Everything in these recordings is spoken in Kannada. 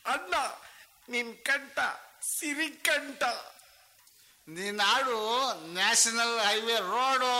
ಅಣ್ಣ ನಿನ್ ಕಂಠ ಸಿರಿಕಂಠ. ನೀನಾಡು ನ್ಯಾಷನಲ್ ಹೈವೇ ರೋಡು.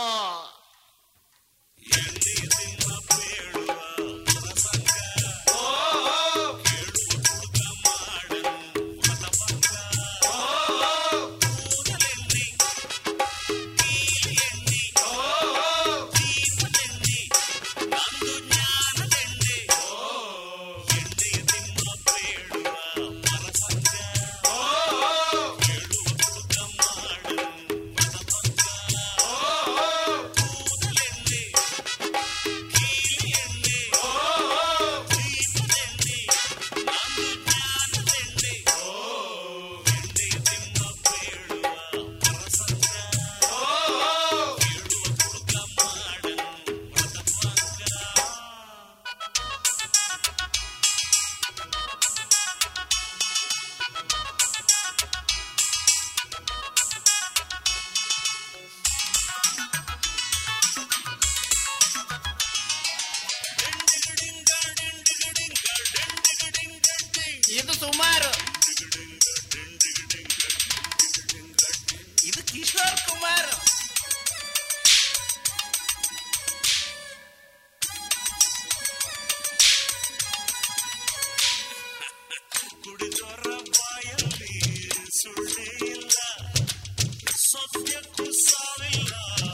ಇದು ಸುಮಾರು, ಇದು ಕಿಶೋರ್ ಕುಮಾರ್. ಕುಡಿದೋರ ಬಾಯಲ್ಲಿ ಸುಳ್ಳೇ ಇಲ್ಲ, ಸತ್ಯಕ್ಕೂ ಸಾವಿಲ್ಲ.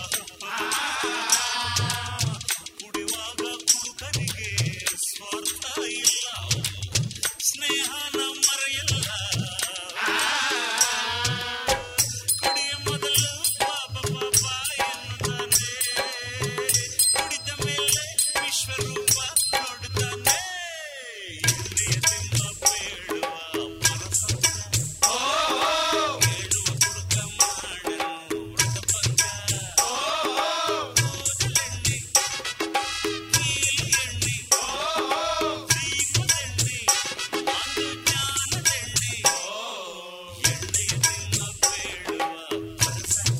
ಕುಡಿಯುವಾಗ ಕುಡುಕನಿಗೆ ಸ್ವಾರ್ಥ ಇಲ್ಲ, ಸ್ನೇಹನ ಮರೆಯಲ್ಲ. ಕುಡಿಯ ಮೊದಲು ಪಾಪ ಪಾಪ ಎನ್ನುತ್ತಾನೆ, ಕುಡಿದ ಮೇಲೆ ವಿಶ್ವರೂಪ ನೋಡುತ್ತಾನೆ. ಇಂದ್ರಿಯ ತಿಮ್ಮ ಬೇಡುವ ಪರಸಂಗ, ಹೇಳುವ ಕುಡುಕ ಮಾಡನು ವೃತಭಂಗ. ಕೂದಲೆಣ್ಣೆ, ಕೀಲಿ ಎಣ್ಣೆ, ದೀಪದೆಣ್ಣೆ, ಒಂದು ಜ್ಞಾನದೆಣ್ಣೆ. ಎಣ್ಣೆಯ ತಿಮ್ಮ ಬೇಡುವ ಪರಸಂಗ,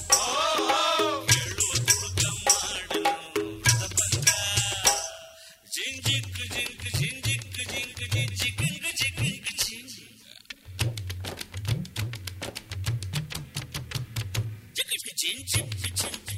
ಹೇಳುವ ಕುಡುಕ ಮಾಡನು ವೃತಭಂಗ. ಜಿಂಜಿಕ್ ಜಿಂಕ್ ಜಿಂಜಿಕ್ ಜಿಂಕ್ ಜಿಂಜಿಕ್ ಜಿಂಕ್ ಜಿಂಕ್ ಜಿಂಕ್ ಜಿಂಕ್ ಜಿಂಕ್